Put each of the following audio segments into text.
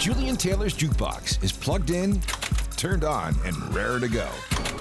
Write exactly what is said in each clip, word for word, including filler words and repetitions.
Julian Taylor's Jukebox is plugged in, turned on, and raring to go.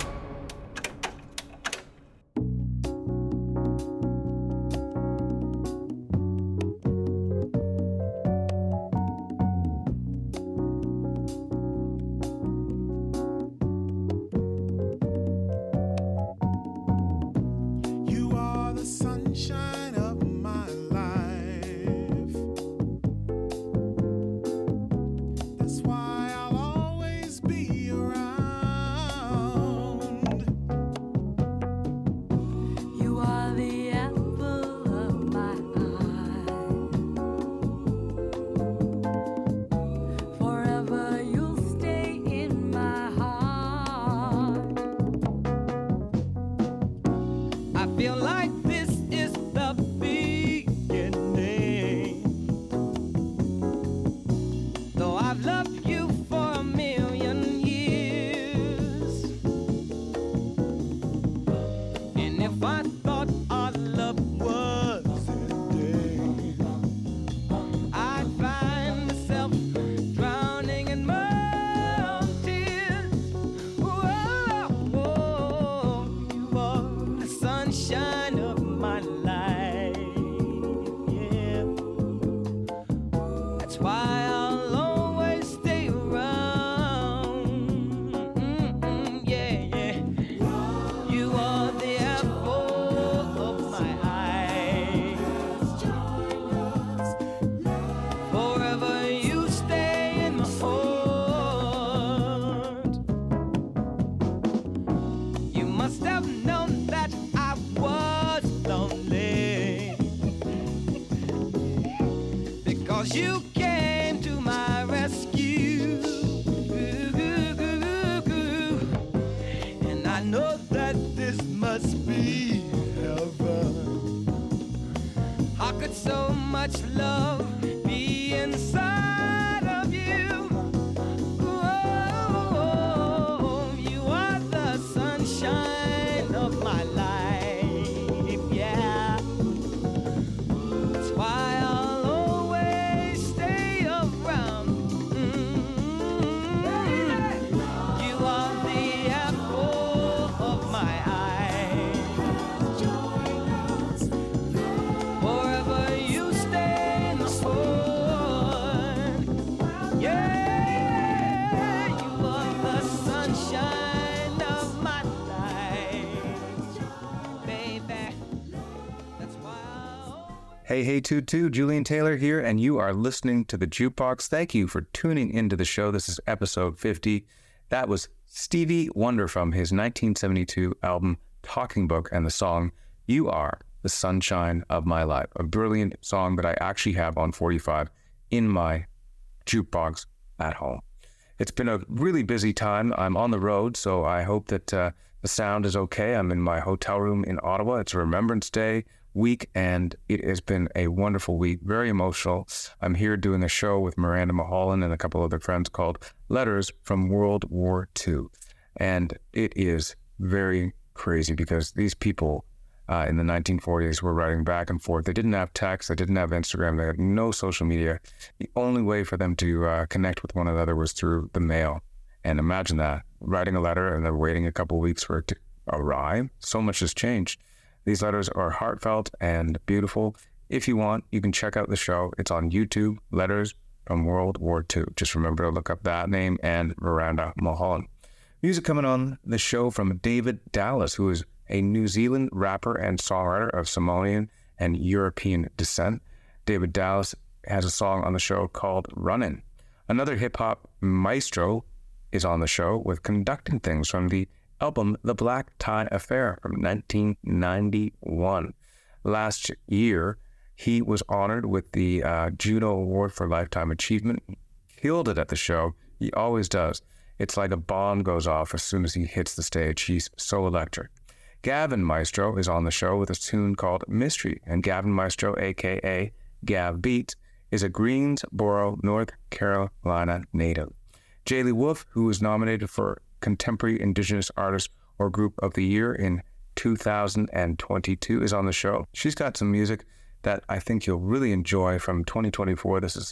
Hey, hey, two two, Julian Taylor here, and you are listening to The Jukebox. Thank you for tuning into the show. This is episode fifty. That was Stevie Wonder from his nineteen seventy-two album, Talking Book, and the song, You Are the Sunshine of My Life, a brilliant song that I actually have on forty-five in my jukebox at home. It's been a really busy time. I'm on the road, so I hope that uh, the sound is okay. I'm in my hotel room in Ottawa. It's a Remembrance Day week, and it has been a wonderful week, very emotional. I'm here doing a show with Miranda Mulholland and a couple other friends called Letters from World War Two. And it is very crazy because these people uh, in the nineteen forties were writing back and forth. They didn't have text, they didn't have Instagram, they had no social media. The only way for them to uh, connect with one another was through the mail. And imagine that, writing a letter and then waiting a couple of weeks for it to arrive. So much has changed. These letters are heartfelt and beautiful. If you want, you can check out the show. It's on YouTube, Letters from World War Two. Just remember to look up that name and Miranda Mulholland. Music coming on the show from David Dallas, who is a New Zealand rapper and songwriter of Somalian and European descent. David Dallas has a song on the show called Runnin'. Another hip-hop maestro is on the show with Conducting Things from the album The Black Tie Affair from nineteen ninety-one. Last year, he was honored with the uh, Juno Award for Lifetime Achievement. Killed it at the show. He always does. It's like a bomb goes off as soon as he hits the stage. He's so electric. Gavin Maestro is on the show with a tune called Mystery, and Gavin Maestro, a k a. Gav Beats, is a Greensboro, North Carolina native. Jaylee Wolf, who was nominated for Contemporary Indigenous Artist or Group of the Year in two thousand twenty-two, is on the show. She's got some music that I think you'll really enjoy from twenty twenty-four. This is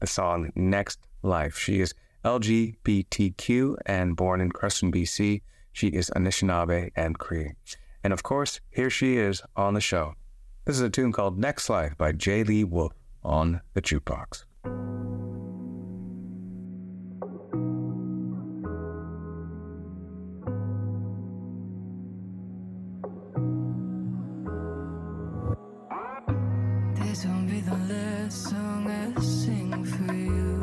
the song Next Life. She is L G B T Q and born in Creston, B C. She is Anishinaabe and Cree. And of course, here she is on the show. This is a tune called Next Life by J. Lee Wolf on the Jukebox. This won't be the last song I sing for you.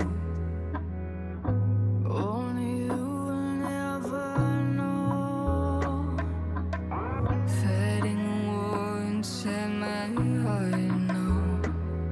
Only you will never know. Fighting a war inside my heart now.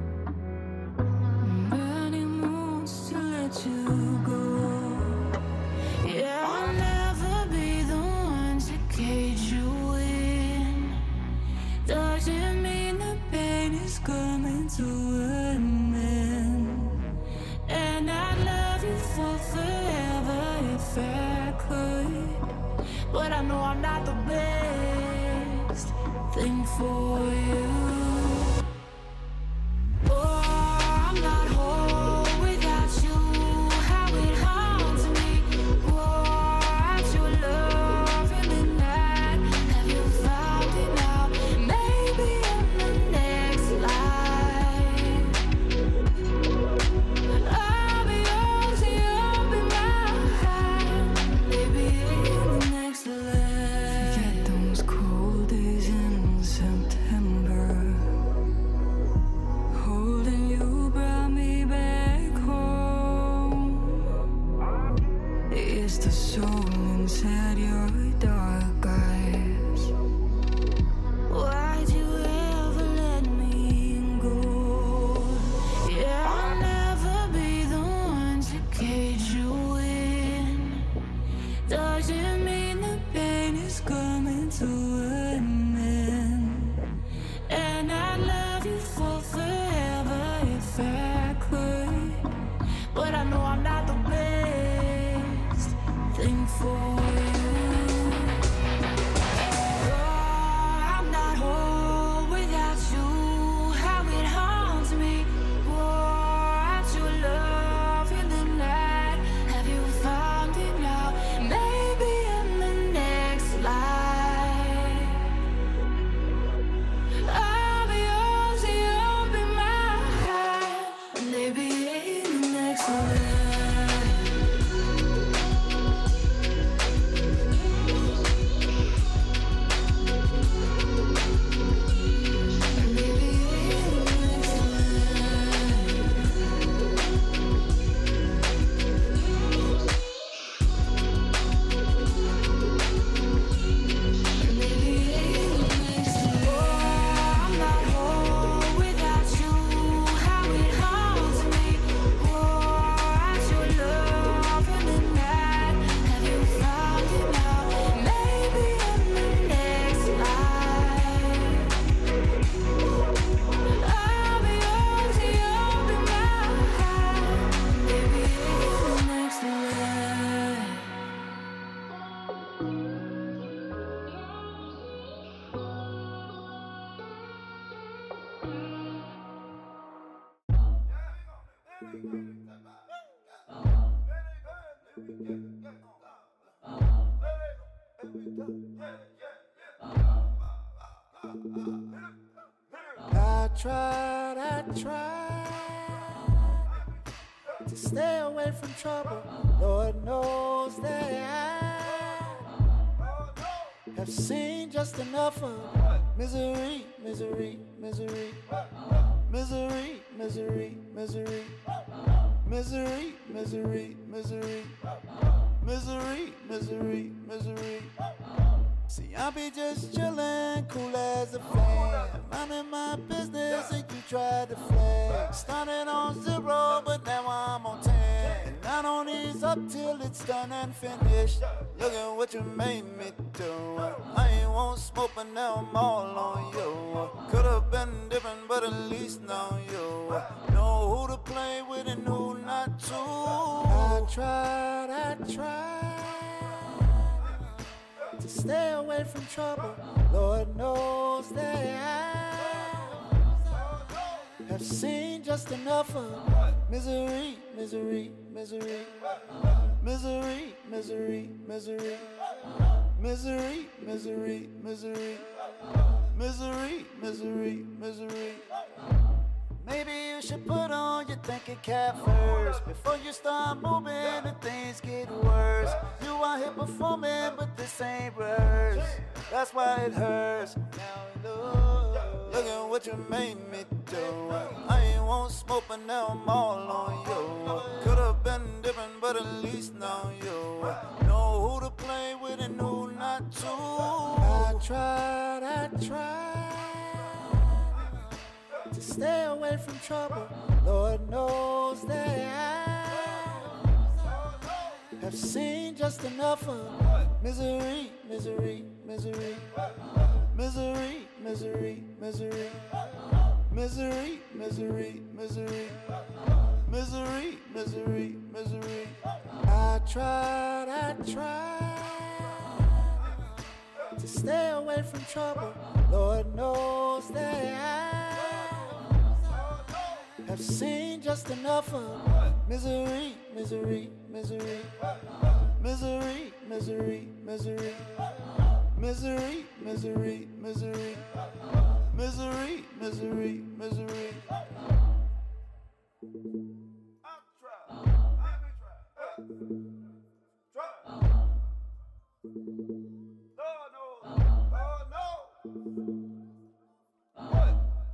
Many moons to let you go. Yeah, I'll never be the one to cage you in. Doesn't mean the pain is coming to an end. And I'd love you for forever if I could. But I know I'm not the best thing for you. Oh, I'm not whole without you. How it haunts me. Oh, at your love in the night. Have you found it now? Maybe in the next life I'll be yours and you'll be mine. Maybe in the next life. Forget those cold days in September. Holding you brought me back home. It's the soul inside your dark eyes. Why'd you ever let me go? Yeah, I'll never be the one to cage you in. Doesn't mean the pain is coming to an end. And I'd love you for forever if I could. But I know I'm not the best thing for you. Oh, I'm not whole without you. How it haunts me. Oh, at your love in the night. Have you found it now? Maybe in the next life I'll be yours and you'll be mine. Maybe in the next life. I tried, I tried to stay away from trouble. Lord knows that I have seen just enough of misery, misery, misery, misery, misery, misery, misery, misery, misery, misery, misery, misery. See, I be just chillin', cool as a flame, minding my business and you tried to flex. Started on zero, but now I'm on ten, and I don't ease up till it's done and finished. Look at what you made me do. I ain't want smoke, but now I'm all on you. Could've been different, but at least now you know who to play with and who not to. I tried, I tried to stay away from trouble. Lord knows that I have seen just enough of Misery, misery, misery. Misery, misery, misery. Misery, misery, misery. Misery, misery, misery. Maybe you should put on your thinking cap first before you start moving and things get worse. You out here performing, but this ain't worse. That's why it hurts. Now look, look at what you made me do. I ain't want smoke, but now I'm all on you. Could've been different, but at least now you know who to play with and who not to. I tried, I tried to stay away from trouble. Lord knows that I have seen just enough of misery, misery, misery, misery, misery, misery, misery, misery, misery, misery, misery, misery. I tried, I tried to stay away from trouble. Lord knows that I have seen just enough of misery, misery, misery, misery, misery, misery, misery, misery, misery, misery, misery, misery. I'll try. Let me try. Try. Lord knows. Lord knows. What?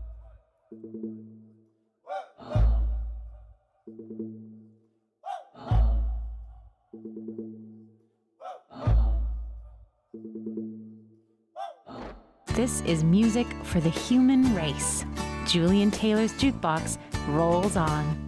This is music for the human race. Julian Taylor's Jukebox rolls on.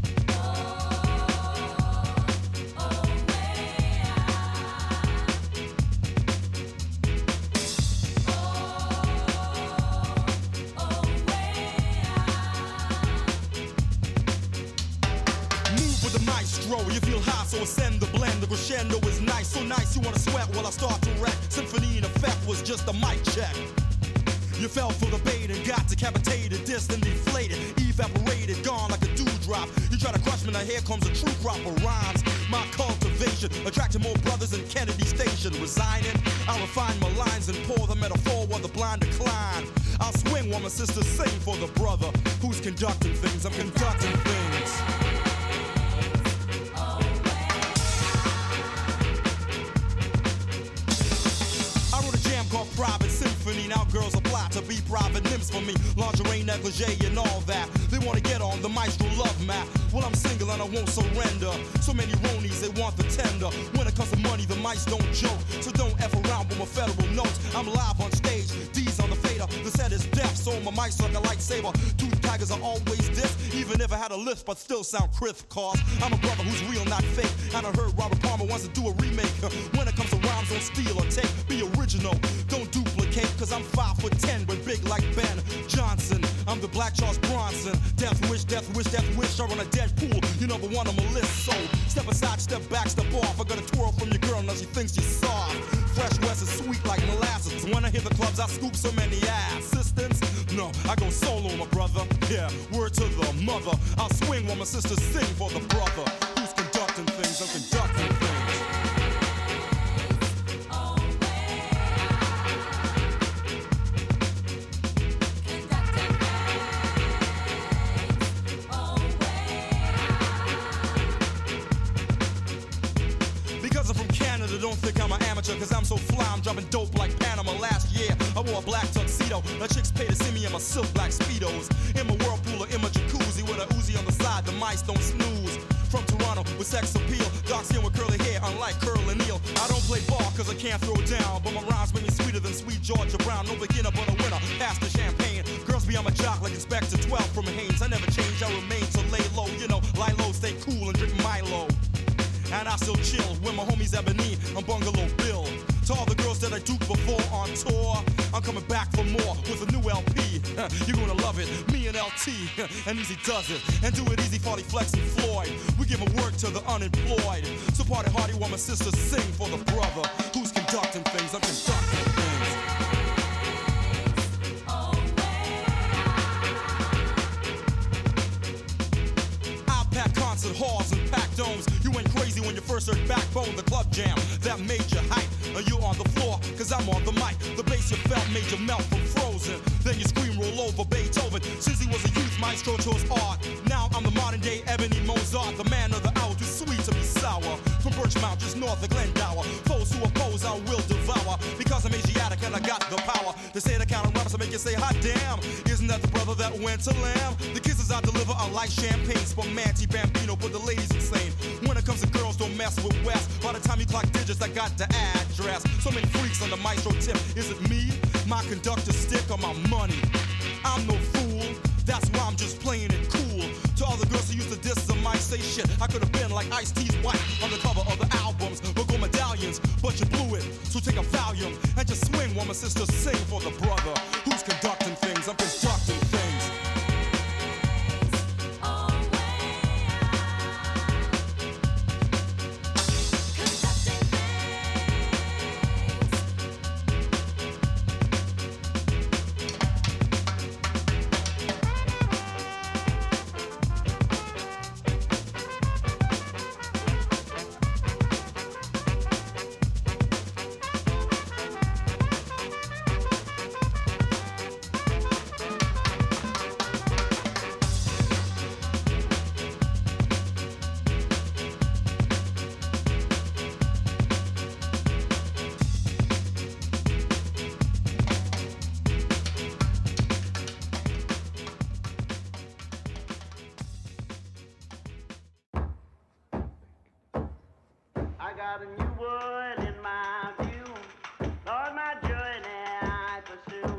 You feel high, so ascend the blend. The crescendo is nice, so nice you wanna sweat while I start to wreck. Symphony in effect was just a mic check. You fell for the bait and got decapitated, dissed and deflated, evaporated, gone like a dewdrop. You try to crush me, now here comes a true crop of rhymes. My cultivation attracted more brothers than Kennedy Station. Resigning, I refine my lines and pour the metaphor while the blind decline. I'll swing while my sisters sing for the brother who's conducting things. I'm conducting things. Called Private Symphony. Now girls apply to be private nymphs for me. Lingerie, negligee, and all that. They wanna get on the maestro love map. Well, I'm single and I won't surrender. So many ronies, they want the tender. When it comes to money, the mice don't joke. So don't F around with my federal notes. I'm live on stage, D's on the fader. The set is deaf, so my mic's like a lightsaber. Tooth tigers are always this. Even if I had a lift, but still sound crisp. Cause I'm a brother who's real, not fake. And I heard Robert Palmer wants to do a remake. When it comes to rhymes, don't steal or take. Be original. Don't duplicate, cause I'm five foot ten, but big like Ben Johnson. I'm the Black Charles Bronson. Death wish, death wish, death wish. I run a dead pool, you number one on my list. So step aside, step back, step off. I got a twirl from your girl, now she thinks she's soft. Fresh West is sweet like molasses. When I hit the clubs, I scoop so many assistants. No, I go solo, my brother. Yeah, word to the mother. I'll swing while my sisters sing for the brother who's conducting things. I'm conducting things. Don't think I'm an amateur, cause I'm so fly, I'm dropping dope like Panama. Last year, I wore a black tuxedo. The chicks paid to see me in my silk black Speedos. In my whirlpool or in my jacuzzi with a Uzi on the side, the mice don't snooze. From Toronto with sex appeal, dark skin with curly hair, unlike Curl and Neal. I don't play ball cause I can't throw down, but my rhymes make me sweeter than sweet Georgia Brown. No beginner but a winner, pass the champagne. Girls be on my jock like Inspector twelve from Haynes. I never change, I remain to lay low. You know, lie low, stay cool and drink Milo. And I still chill with my homies Ebony and Bungalow Bill. To all the girls that I duped before on tour, I'm coming back for more with a new L P. You're gonna love it, me and L T, and Easy does it. And do it easy, Farty Flex and Floyd. We give a work to the unemployed. So party hardy while my sisters sing for the brother who's conducting things. I'm conducting things. first heard Backbone, the club jam that made you hype. And you on the floor, cause I'm on the mic. The bass you felt made you melt from Frozen. Then you scream, roll over Beethoven. Since he was a youth maestro to his art. Now I'm the modern day Ebony Mozart, the man of the hour, too sweet to be sour. From Birchmount, just north of Glendower. Foes who oppose, I will devour. Because I'm Asiatic and I got the power to say the kind of raps that make you say, hot damn. Isn't that the brother that went to Lamb? The kisses I deliver are like champagne. Spumante Bambino, put the ladies insane. When it comes to girls, don't mess with West. By the time you clock digits, I got the address. So many freaks on the maestro tip. Is it me, my conductor stick, or my money? I'm no fool, that's why I'm just playing it cool. To all the girls who used to diss, I might say shit. I could have been like Ice-T's wife on the cover of the albums, or gold medallions, but you blew it. So take a Valium and just swing while my sister sing for the brother who's conducting things. I'm constructing things. I got a new world in my view. Lord, my journey I pursue.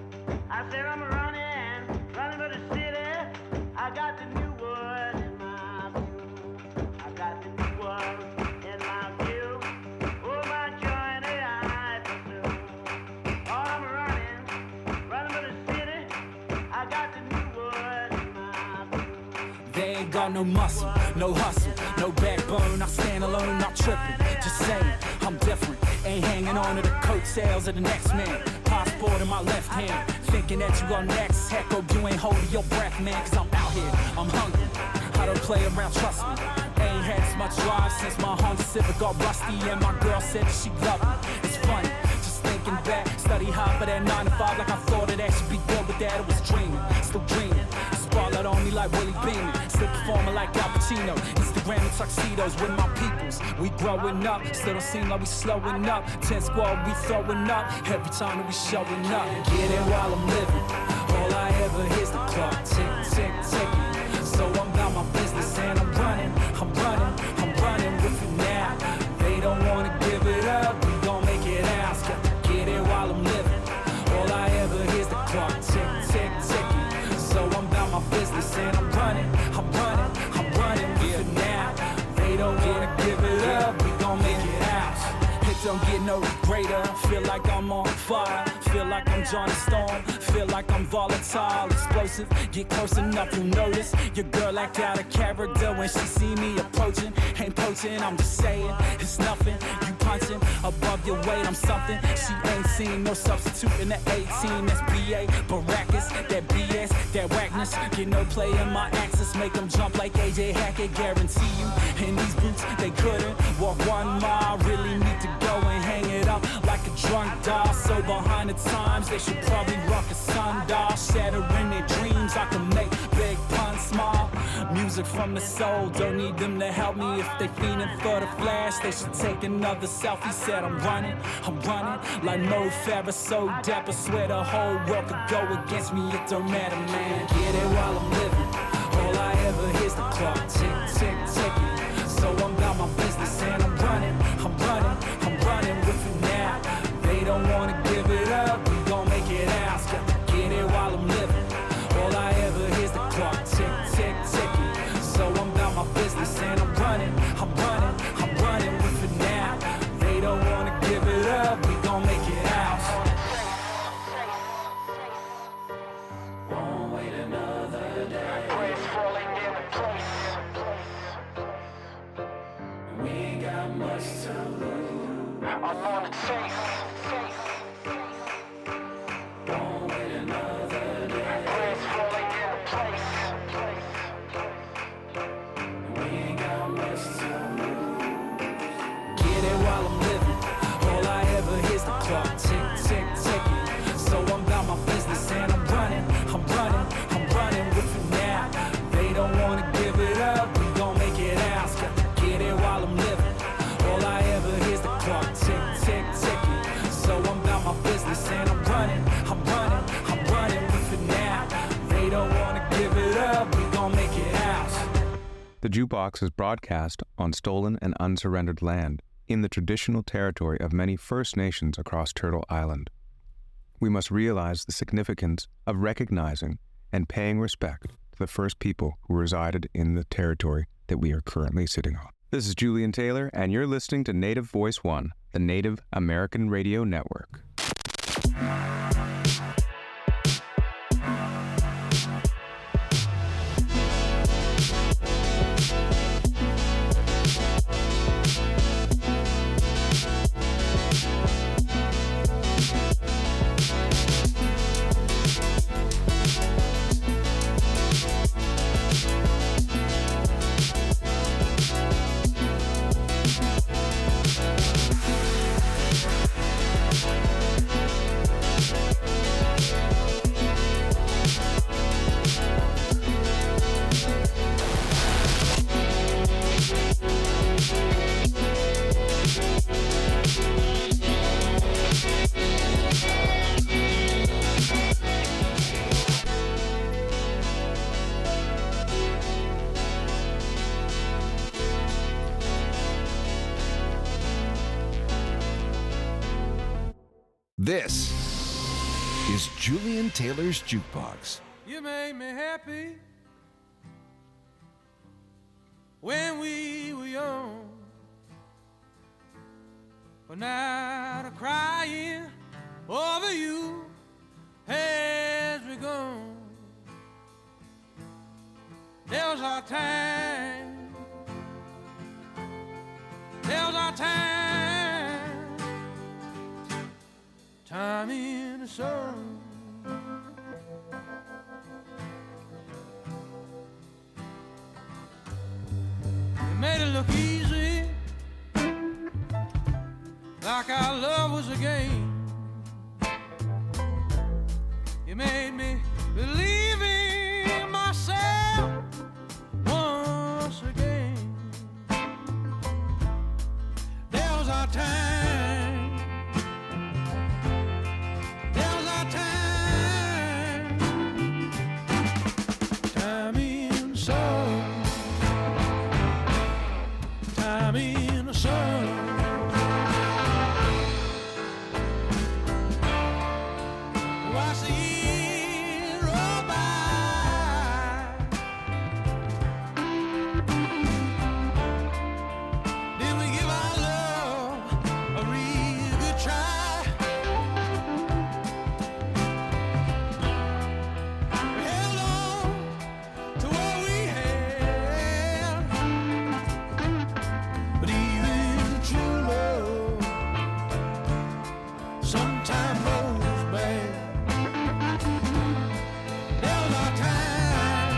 I said I'm running, running for the city. I got the new world in my view. I got the new world in my view. Oh, my journey I pursue. Lord, I'm running, running for the city. I got the new world in my view. They ain't got no muscle, no hustle, no backbone. I stand alone, not tripping. Just saying, I'm different. Ain't hanging on to the coattails of the next man. Passport in my left hand, thinking that you are next. Heck, oh, you ain't holding your breath, man. Cause I'm out here, I'm hungry. I don't play around, trust me. Ain't had as much drive since my Honda Civic got rusty. And my girl said that she loved me. It's funny, just thinking back. Study hard for that nine to five, like I thought it actually be good with that. It was dreaming, still dreaming. Spotlight on me like Willie Beeman, still performing like Al Pacino. Instagram and tuxedos with my peoples. We growing up, still don't seem like we slowing up. Ten squad, we throwing up every time that we showing up. Get it while I'm living. All I ever hear's the clock tick, tick, ticking. So I'm about my business and I'm running, I'm running, I'm running with it now. They don't wanna give it up, we gon' make it out. Get it while I'm living. All I ever hear's the clock tick, tick, ticking. So I'm about my business and I'm running, I'm running, I'm running with it now. They don't wanna give it up, we gon' make it out. It don't get no greater, feel like I'm on fire. Feel like I'm Johnny Storm, feel like I'm volatile, explosive. Get close enough, you'll notice. Your girl act out of character when she see me approaching. Ain't poaching, I'm just saying, it's nothing. You punching above your weight, I'm something. She ain't seen no substitute in the eighteen. That's B A, Baracus, that B S, that whackness. Get no play in my axis, make them jump like A J Hackett. Guarantee you, in these boots, they couldn't walk one mile. Really need to go and hang it up like a drunk doll. So behind the times, they should probably rock a sundial. Shattering their dreams, I can make big puns smile. Music from the soul, don't need them to help me. If they fiending for the flash, they should take another selfie. Said I'm running, I'm running like Mo Farah, so dapper. Swear the whole world could go against me, it don't matter, man. Get it while I'm living. All I ever hear's the clock tick, tick, ticking. So I'm about my business and I'm running, I'm running, I'm running with it now. They don't wanna give it up, we gon' make it out. Get it while I'm living. All I ever hear's the clock tick, tick, ticking. So I'm about my business and I'm running, I'm running, I'm running with it now. They don't wanna give it up, we gon' make it out. Won't wait another day. Praise falling in place. We ain't got much to lose. I'm on the chase. Won't wait another day. Praise falling in place. We ain't got much to lose. The Jukebox is broadcast on stolen and unsurrendered land in the traditional territory of many First Nations across Turtle Island. We must realize the significance of recognizing and paying respect to the first people who resided in the territory that we are currently sitting on. This is Julian Taylor, and you're listening to Native Voice One, the Native American Radio Network. This is Julian Taylor's Jukebox. You made me happy when we were young, but now the crying over you has begun. There was our time, there was our time, time in the sun. You made it look easy, like our love was a game. You made me believe in myself once again. There was our time, there was our time, time in the sun, time in the sun. Watch the years roll by. Then we give our love a real good try. We held on to what we had, but even true love sometimes goes bad. There was our time,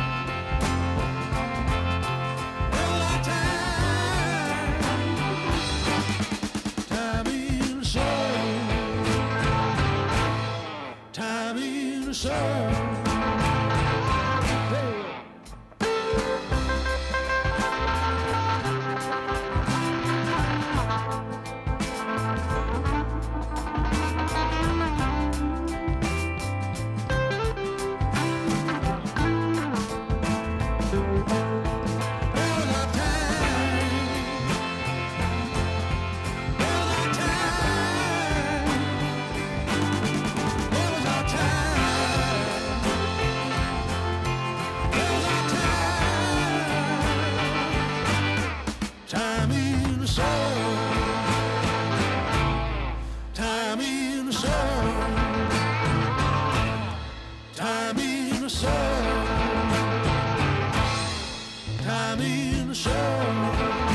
there was our time, time in the sun, time in the sun. There was our time, there was our time, there was our time, there was our time, time in the sun, time in the sun, time in the sun, time in the sun.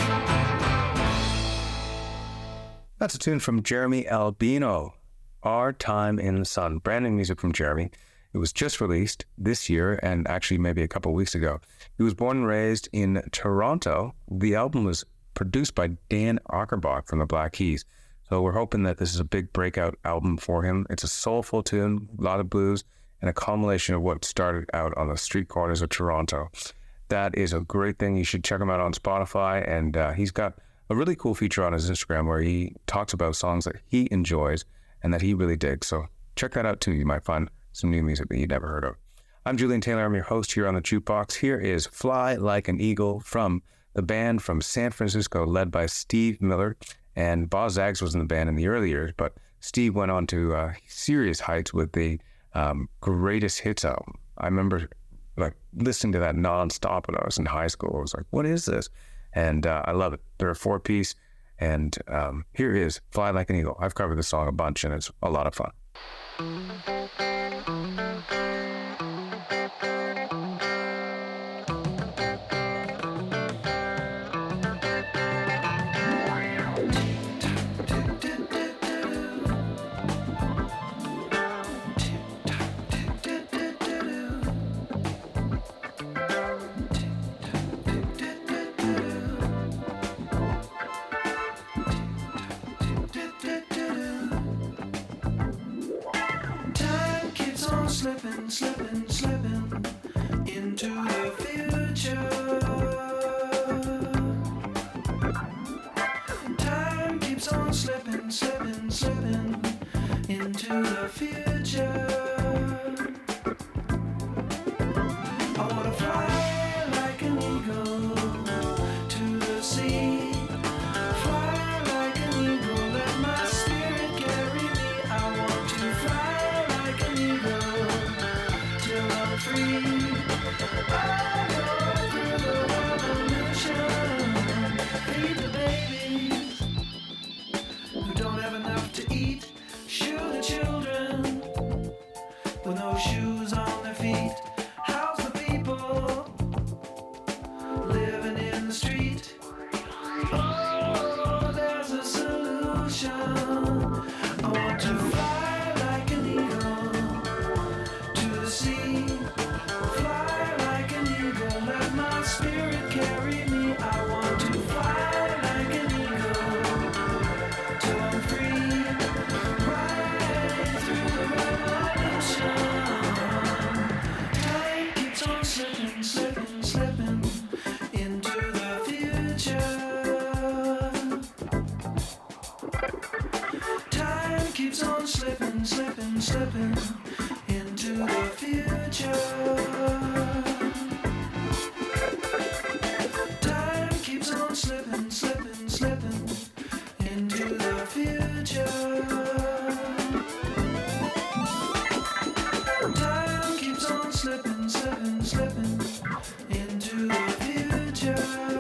That's a tune from Jeremy Albino, Our Time in the Sun. Brand new music from Jeremy. It was just released this year and actually maybe a couple of weeks ago. He was born and raised in Toronto. The album was produced by Dan Auerbach from the Black Keys. So we're hoping that this is a big breakout album for him. It's a soulful tune, a lot of blues, and a culmination of what started out on the street corners of Toronto. That is a great thing. You should check him out on Spotify. And uh, he's got a really cool feature on his Instagram where he talks about songs that he enjoys and that he really digs. So check that out too. You might find some new music that you'd never heard of. I'm Julian Taylor. I'm your host here on the Jukebox. Here is Fly Like an Eagle from the band from San Francisco led by Steve Miller. And Boz Zags was in the band in the early years, but Steve went on to uh, serious heights with the um, Greatest Hits album. I remember like listening to that nonstop when I was in high school. I was like, what is this? And uh, I love it. They're a four-piece. And um, here is Fly Like an Eagle. I've covered the song a bunch, and it's a lot of fun. Slipping, slipping, slipping into the future. Time keeps on slipping, slipping, slipping into the future. I wanna fly like an eagle to the sea. Fly like an eagle, let my spirit carry me. I want to fly like an eagle. Free. I go through the revolution. Feed the babies who don't have enough to eat. Shoe the children with no shoes on their feet. House the people living in the street. Oh, there's a solution. I want to fly like an eagle to the sea. Fly like an eagle, let my spirit carry me. I want to fly like an eagle till I'm free. Right through the revolution. Time keeps on slipping, slipping, slipping into the future. Time keeps on slipping, slipping, slipping into the future. Time keeps on slipping, slipping, slipping into the future. Time keeps on slipping, slipping, slipping into the future.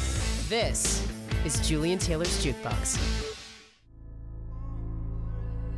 This is Julian Taylor's Jukebox.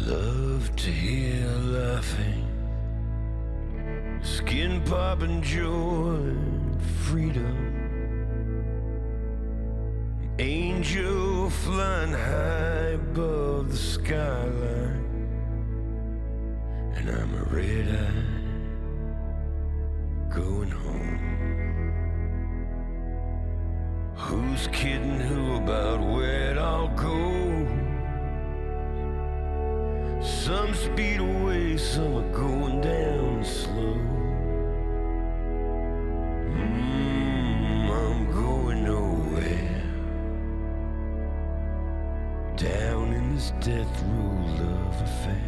love to hear laughing, skin popping joy and freedom. Angel flying high above the skyline, and I'm a red-eye going home. Who's kidding who about where it all goes? Some speed away, some are going down slow. Mm, I'm going nowhere, down in this death row love affair.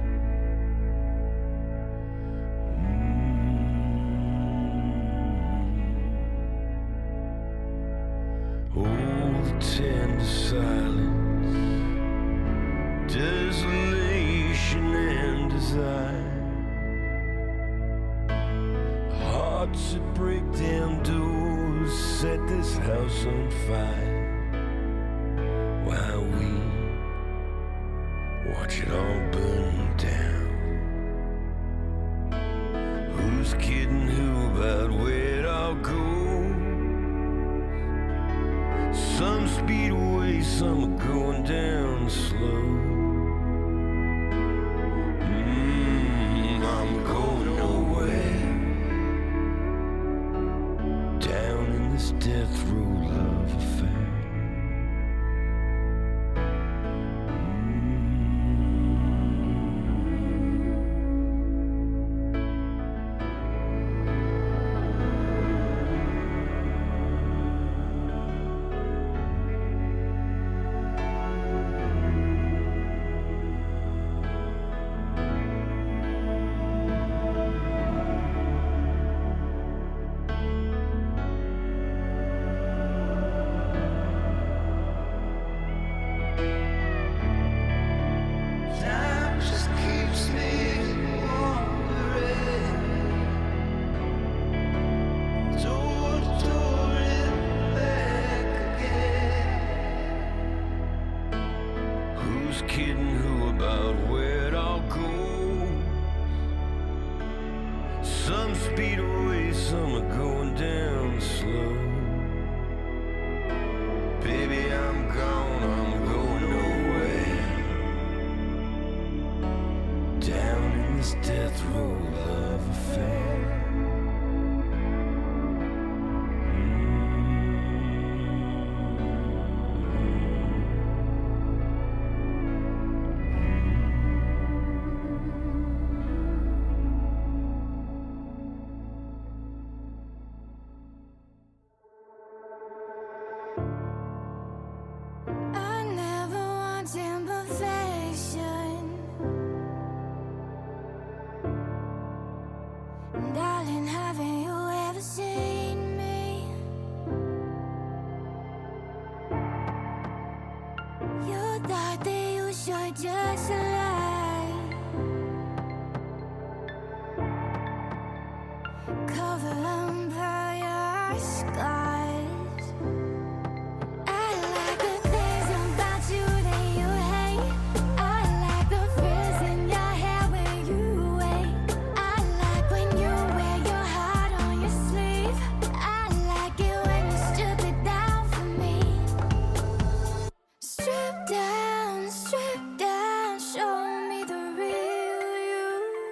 Tender silence, desolation and desire, hearts that break down doors, set this house on fire, while we watch it all burn down. Who's kidding who about where it all goes? Some speed away, some are going down slow. Mm, I'm going nowhere, down in this death row love affair.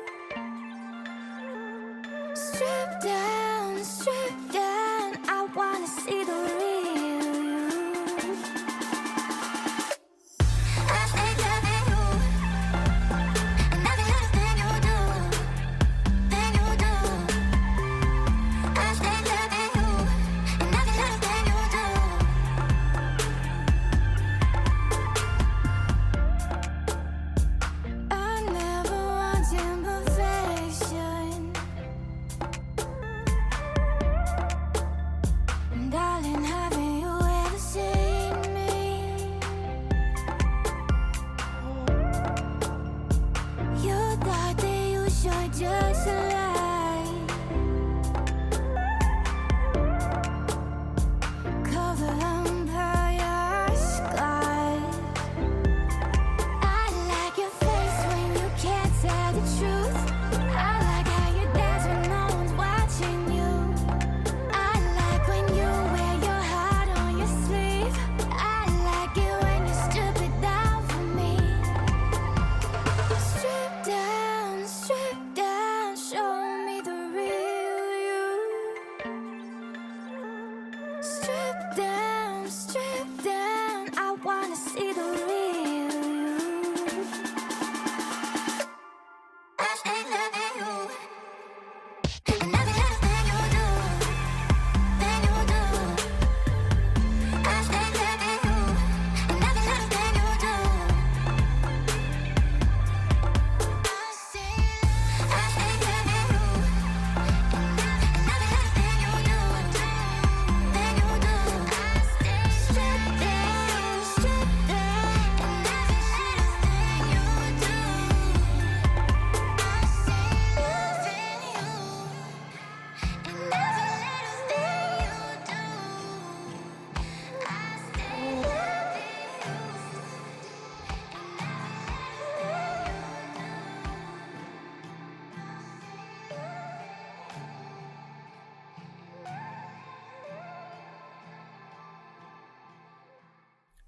Strip down, strip down, I want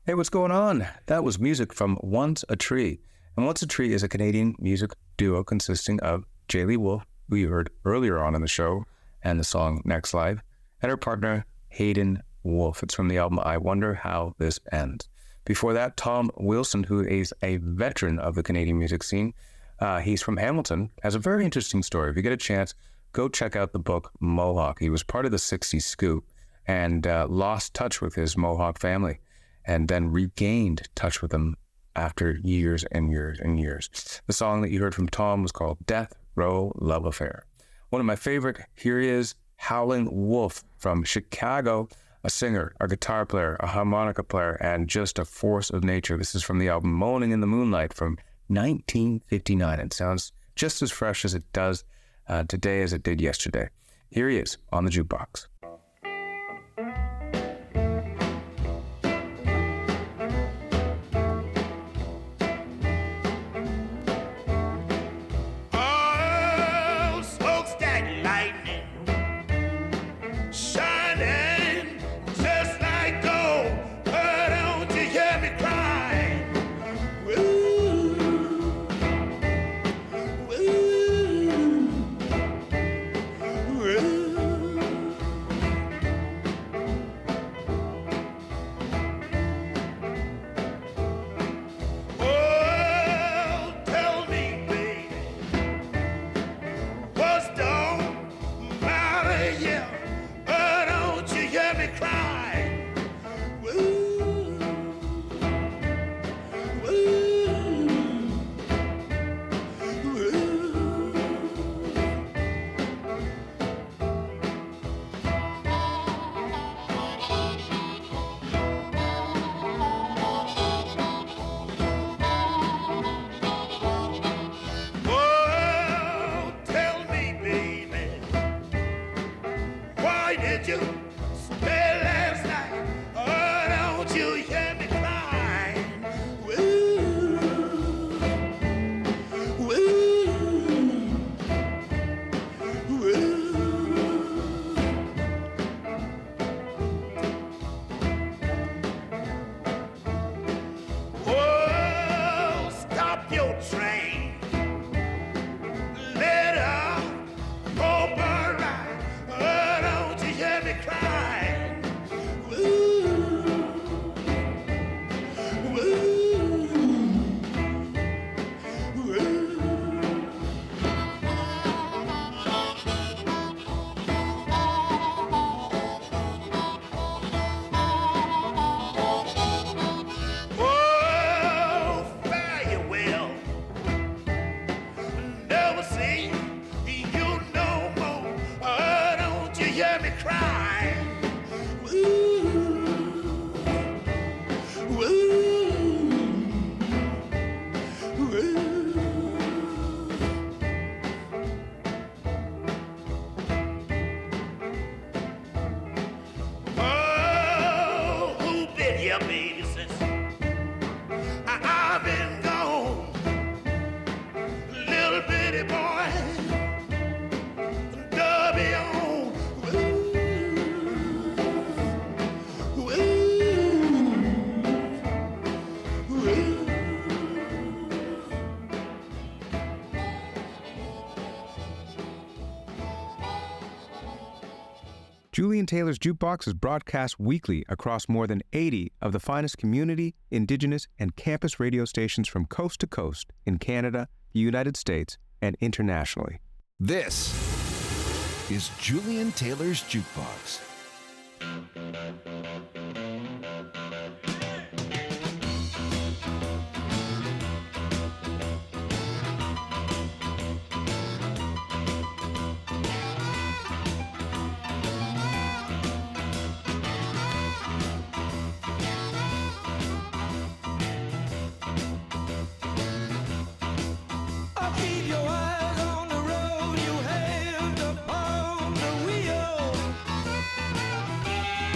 Hey, what's going on? That was music from Once a Tree. And Once a Tree is a Canadian music duo consisting of Jaylee Wolf, who you heard earlier on in the show, and the song Next Live, and her partner, Hayden Wolf. It's from the album I Wonder How This Ends. Before that, Tom Wilson, who is a veteran of the Canadian music scene. Uh, he's from Hamilton, has a very interesting story. If you get a chance, go check out the book Mohawk. He was part of the sixties scoop and uh, lost touch with his Mohawk family, and then regained touch with them after years and years and years. The song that you heard from Tom was called Death Row Love Affair. One of my favorite, here he is, Howlin' Wolf from Chicago, a singer, a guitar player, a harmonica player, and just a force of nature. This is from the album Moaning in the Moonlight from nineteen fifty-nine. It sounds just as fresh as it does uh, today as it did yesterday. Here he is on the jukebox. Julian Taylor's Jukebox is broadcast weekly across more than eighty of the finest community, indigenous, and campus radio stations from coast to coast in Canada, the United States, and internationally. This is Julian Taylor's Jukebox. Your eyes on the road, you have upon the wheel.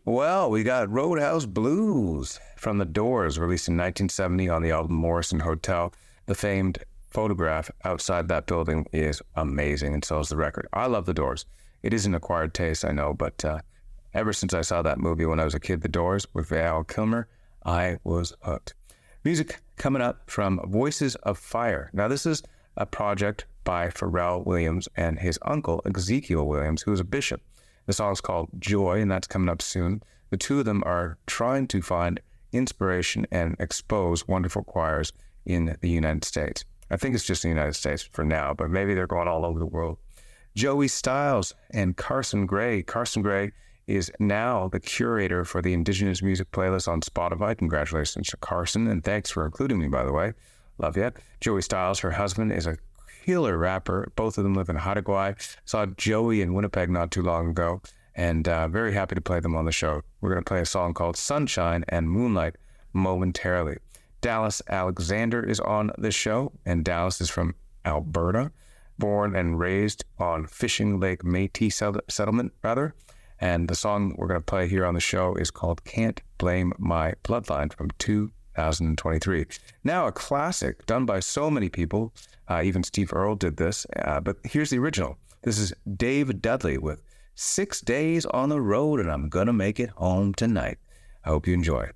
Well, we got Roadhouse Blues from The Doors, released in nineteen seventy on the album Morrison Hotel. The famed photograph outside that building is amazing, and so is the record. I love The Doors. It is an acquired taste, I know, but uh, ever since I saw that movie when I was a kid, The Doors, with Val Kilmer, I was hooked. Music coming up from Voices of Fire. Now, this is a project by Pharrell Williams and his uncle, Ezekiel Williams, who is a bishop. The song's called Joy, and that's coming up soon. The two of them are trying to find inspiration and expose wonderful choirs in the United States. I think it's just the United States for now, but maybe they're going all over the world. Joey Styles and Carson Gray. Carson Gray is now the curator for the Indigenous Music playlist on Spotify. Congratulations to Carson, and thanks for including me, by the way. Love you. Joey Styles, her husband, is a killer rapper. Both of them live in Haida Saw Joey in Winnipeg not too long ago, and uh, very happy to play them on the show. We're going to play a song called Sunshine and Moonlight momentarily. Dallas Alexander is on this show, and Dallas is from Alberta, born and raised on Fishing Lake Métis settlement, rather. And the song we're going to play here on the show is called Can't Blame My Bloodline from two thousand twenty-three. Now a classic done by so many people. Uh, even Steve Earle did this, uh, but here's the original. This is Dave Dudley with Six Days on the Road and I'm Gonna Make It Home Tonight. I hope you enjoy.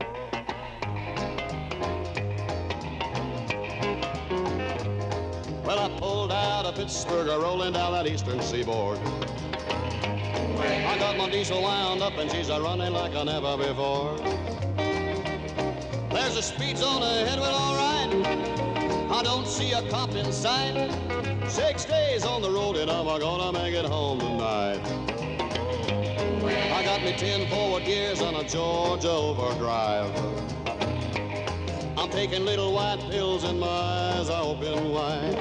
Well, I pulled out of Pittsburgh, rolling down that eastern seaboard. I got my diesel wound up and she's a running like I never before. There's a speed zone ahead, well, all right. I don't see a cop in sight. Six days on the road and I'm gonna make it home tonight. I got me ten forward gears on a Georgia overdrive. I'm taking little white pills and my eyes are open wide.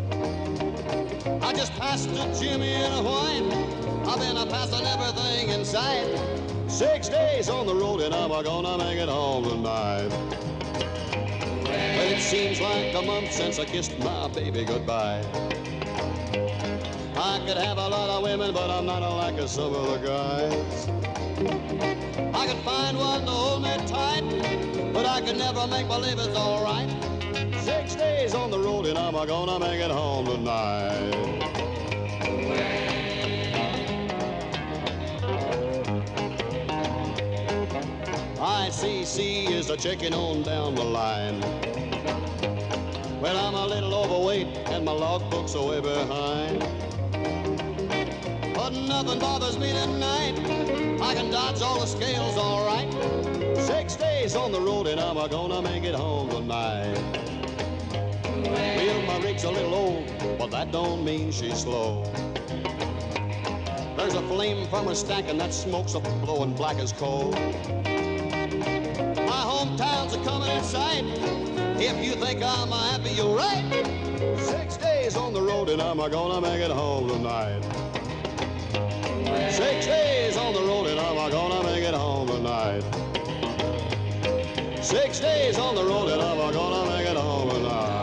I just passed a Jimmy in a white. I've been a passing everything in sight. Six days on the road and I'm gonna make it home tonight. Well, it seems like a month since I kissed my baby goodbye. I could have a lot of women, but I'm not like some of the guys. I could find one to hold me tight, but I could never make believe it's all right. Six days on the road and I'm gonna make it home tonight. I C C is a checking on down the line. Well, I'm a little overweight and my logbook's are way behind. But nothing bothers me tonight. I can dodge all the scales all right. Six days on the road and I'm gonna make it home tonight. Well, my rig's a little old, but that don't mean she's slow. There's a flame from her stack and that smoke's a blowing black as coal. My hometowns are coming in sight. If you think I'm happy, you're right. Six days on the road and I'm gonna make it home tonight. Six days on the road and I'm gonna make it home tonight. Six days on the road and I'm gonna make it home tonight.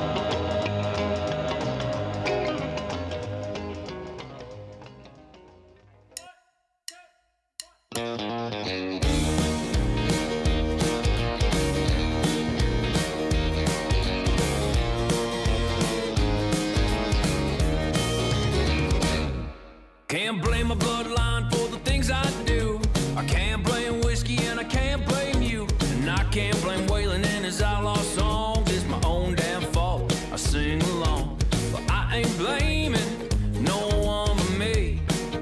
Can't blame my bloodline for the things I do. I can't blame whiskey and I can't blame you. And I can't blame Waylon and his outlaw songs. It's my own damn fault, I sing along. But I ain't blaming no one but me.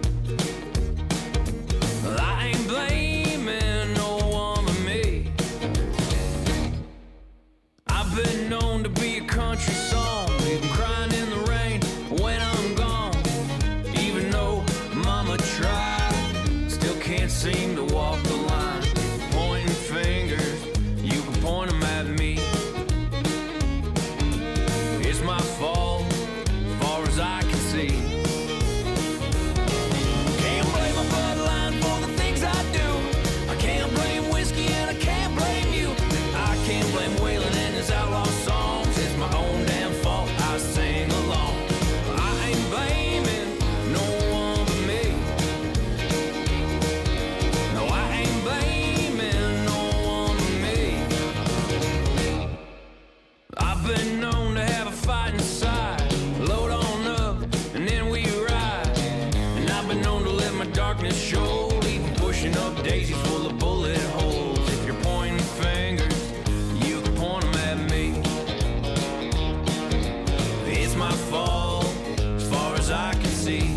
I ain't blaming no one but me. I've been known to be a country song, even crying in the rain when I'm gone. Even though mama tried, still can't seem to walk the line. Pointing fingers, you can point them at me. It's my fault, as far as I can see. Can't blame my bloodline for the things I do. I can't blame whiskey and I can't blame you. I can't blame Waylon and his outlaw songs. It's my own damn fault, I sing along. I ain't blaming no one but me. darkness show, even pushing up daisies full of bullet holes. If you're pointing fingers, you can point them at me. It's my fault, as far as I can see.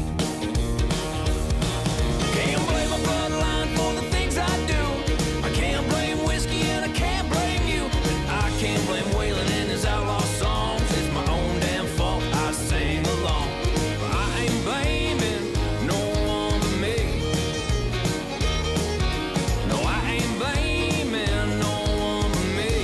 Can't blame my bloodline for the things I do. I can't blame whiskey and I can't blame you. And I can't blame Waylon and his outlaw songs. It's my own damn fault, I sing along. But I ain't blaming no one but me. No, I ain't blaming no one but me.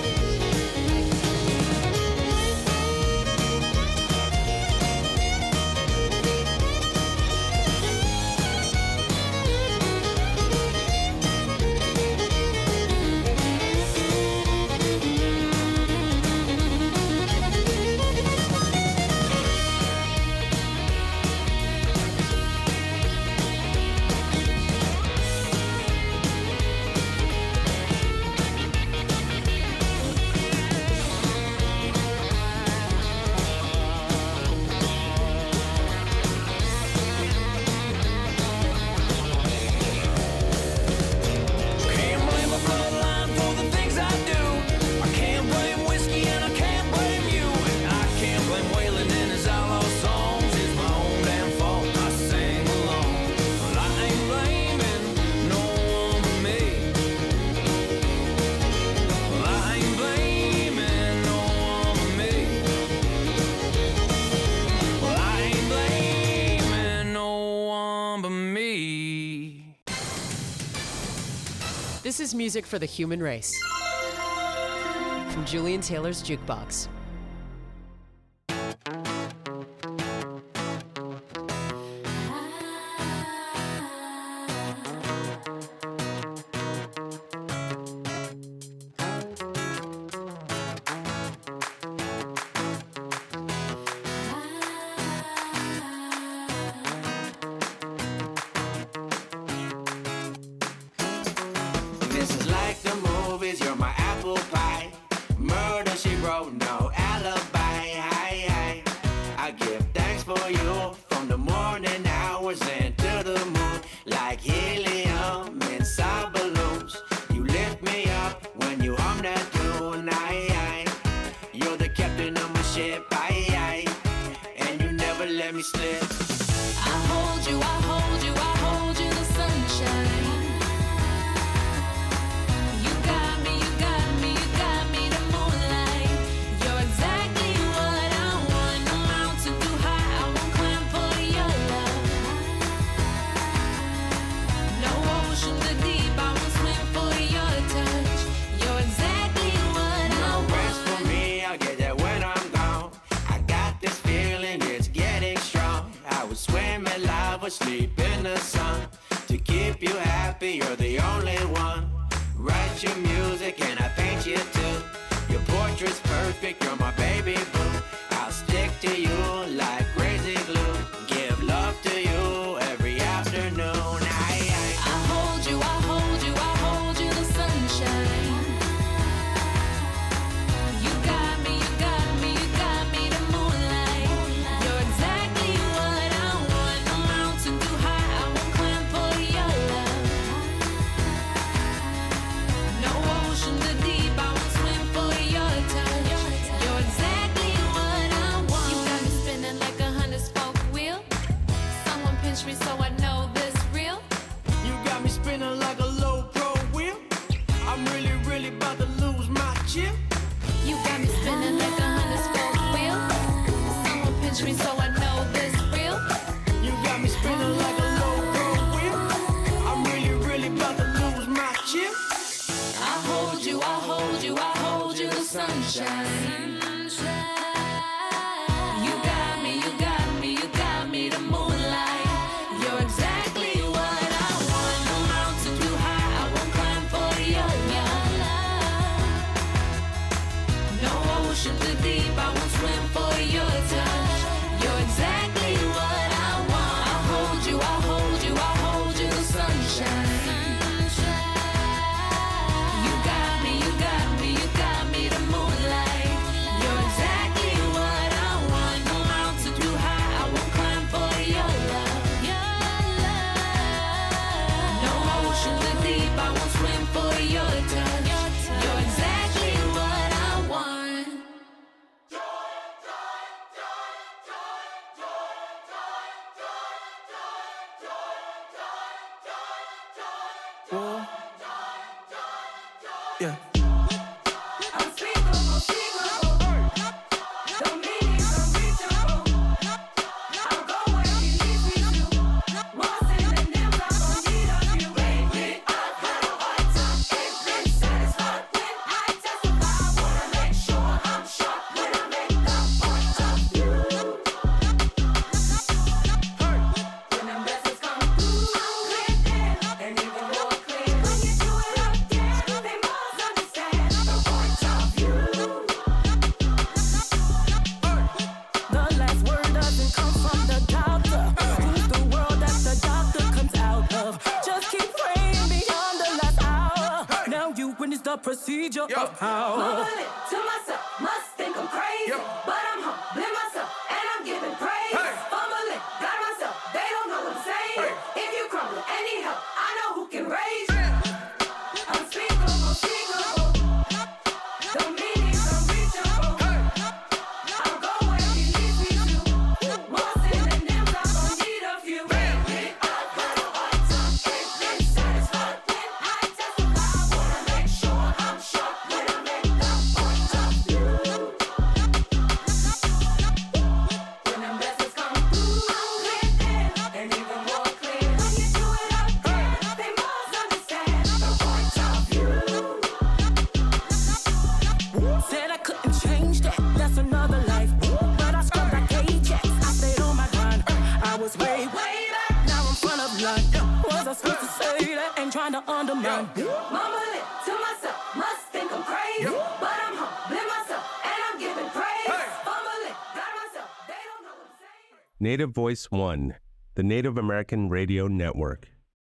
Can't blame my bloodline for the things I do. I can't blame whiskey and I can't blame you. And I can't blame Waylon and his outlaw songs. It's my own damn fault, I sing along. But I ain't blaming no one but me. Well, I ain't blaming no one but me. Well, I ain't blaming no one but me. This is music for the human race. From Julian Taylor's Jukebox. This is like the movies, you're my apple pie. Murder, she wrote, no alibi. Hi, hi. I give thanks for you from the morning hours into the moon. Like helium inside balloons. You lift me up when you hum that tune. Aye, aye. You're the captain of my ship. Aye, aye. And you never let me slip. I hold you, I hold you, I hold you, the sunshine. You got me, you got me, you got me, the moonlight. You're exactly what I want. No mountain too high, I won't climb for your love. No ocean too deep, I won't swim for your touch. You're exactly what I No want. rest for me, I'll get that when I'm gone. I got this feeling, it's getting strong. I would swim in lava, sleep in the sun. To keep you happy, you're the only one. Write your music and I paint you too. Your portrait's perfect, you're my baby boo. I'll stick to you like crazy glue. Give love to you every afternoon. Aye, aye. I hold you, I hold you, I hold you, the sunshine. You got me, you got me, you got me, the moonlight. You're exactly what I want. No mountain too high, I won't climb for your love. No ocean too deep, I won't swim for your touch. You're exactly what I want. You got me spinning like a hundred spoke wheel. Someone pinch me so I know this real. You got me spinning like a low pro wheel. I'm really, really about to lose my chip. You got me spinning like a hundred spoke wheel. Someone pinch me so I know this real. You got me spinning like a low pro wheel. I'm really, really about to lose my chip. I hold you, I hold you, I hold you, the sunshine. You got me, you got me, you got me, the moonlight. You're exactly what I want. No mountain too high, I won't climb for your love. No ocean too deep, I won't swim for your touch. You're exactly what I want. I hold you, I hold you, I hold you, the sunshine. You got me, you got me, you got me, the moonlight. Whoa. Yeah. The procedure Yo. of how Mumbling to myself, must think I'm crazy, Yo. but I'm humbling myself and I'm giving praise. Hey. Fumbling, got myself, they don't know what I'm saying. Hey. If you crumble, any help, I know who can raise you. Unspeakable, unspeakable, the meaning's unreachable. Hey. I'll go where he leads me to. More sin than them, I gon' need a few. Lately, I've had a hard time, ain't been satisfied when I testify. Wanna make sure I'm sure when I make the point of view. When them blessings come through, I'm clear then, and even more clear. When you do it again, they must understand the point of view. Said I couldn't change that, that's another life. But I scrubbed like Ajax, I stayed on my grind. I was way, way back, now I'm front of line. Was I supposed to say that? Ain't trying to undermine. Mumbling to myself, must think I'm crazy, but I'm humbling myself and I'm giving praise. Fumbling, got myself, they don't know what I'm saying. Native Voice One, the Native American Radio Network.